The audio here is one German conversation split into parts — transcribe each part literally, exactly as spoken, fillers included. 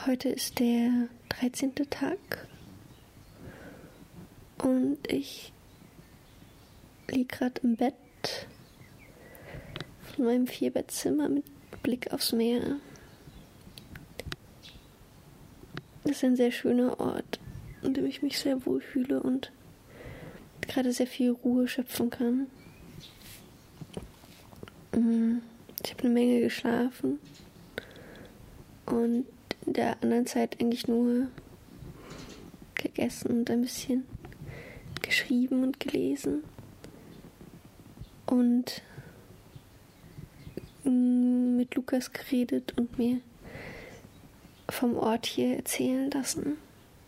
Heute ist der dreizehnte Tag und ich liege gerade im Bett von meinem Vierbettzimmer mit Blick aufs Meer. Das ist ein sehr schöner Ort, in dem ich mich sehr wohlfühle und gerade sehr viel Ruhe schöpfen kann. Ich habe eine Menge geschlafen und in der anderen Zeit eigentlich nur gegessen und ein bisschen geschrieben und gelesen und mit Lukas geredet und mir vom Ort hier erzählen lassen.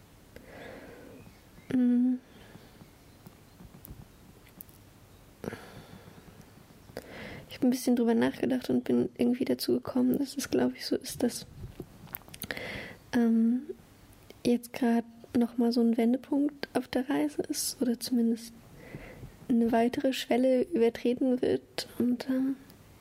Ich habe ein bisschen drüber nachgedacht und bin irgendwie dazu gekommen, dass es, glaube ich, so ist, dass ähm, jetzt gerade nochmal so ein Wendepunkt auf der Reise ist oder zumindest eine weitere Schwelle übertreten wird und ähm,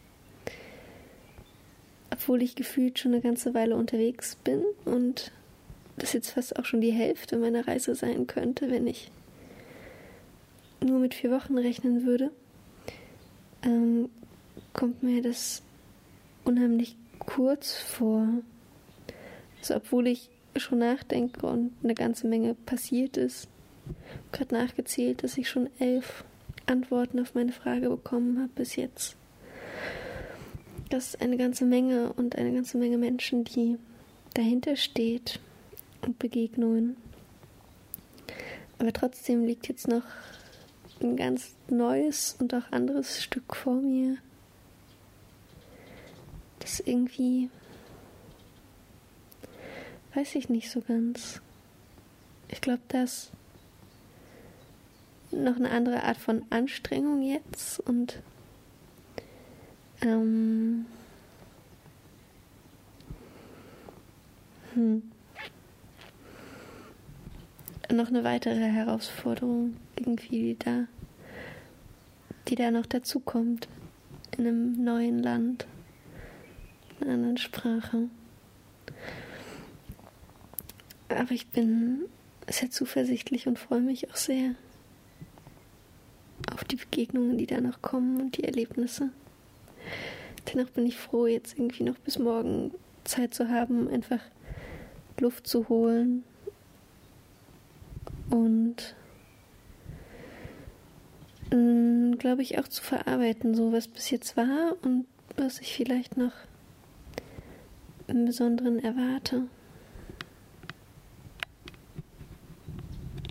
obwohl ich gefühlt schon eine ganze Weile unterwegs bin und das jetzt fast auch schon die Hälfte meiner Reise sein könnte, wenn ich nur mit vier Wochen rechnen würde, ähm, kommt mir das unheimlich kurz vor. Also obwohl ich schon nachdenke und eine ganze Menge passiert ist. Ich habe gerade nachgezählt, dass ich schon elf Antworten auf meine Frage bekommen habe bis jetzt. Das ist eine ganze Menge und eine ganze Menge Menschen, die dahinter steht und Begegnungen. Aber trotzdem liegt jetzt noch ein ganz neues und auch anderes Stück vor mir, das irgendwie, weiß ich nicht so ganz. Ich glaube, das noch eine andere Art von Anstrengung jetzt und ähm, hm, noch eine weitere Herausforderung irgendwie, die da, die da noch dazu kommt in einem neuen Land, in einer anderen Sprache. Aber ich bin sehr zuversichtlich und freue mich auch sehr auf die Begegnungen, die da noch kommen und die Erlebnisse. Dennoch bin ich froh, jetzt irgendwie noch bis morgen Zeit zu haben, einfach Luft zu holen und glaube ich auch zu verarbeiten, so was bis jetzt war und was ich vielleicht noch im Besonderen erwarte.